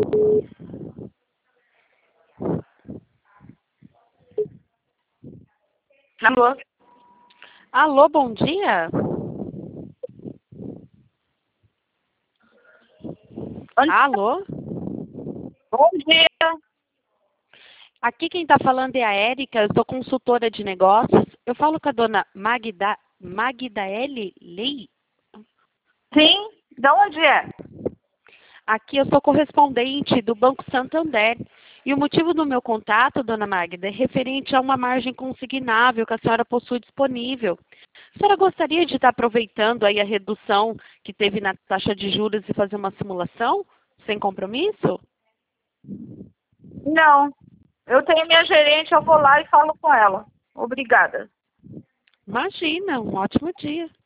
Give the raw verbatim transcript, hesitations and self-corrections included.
Alô? Alô, bom dia? Alô? Bom dia. Aqui quem está falando é a Érica, eu sou consultora de negócios. Eu falo com a dona Magda, Magdaele Lei? Sim? De onde é? Aqui eu sou correspondente do Banco Santander. E o motivo do meu contato, dona Magda, é referente a uma margem consignável que a senhora possui disponível. A senhora gostaria de estar aproveitando aí a redução que teve na taxa de juros e fazer uma simulação sem compromisso? Não. Eu tenho minha gerente, eu vou lá e falo com ela. Obrigada. Imagina, um ótimo dia.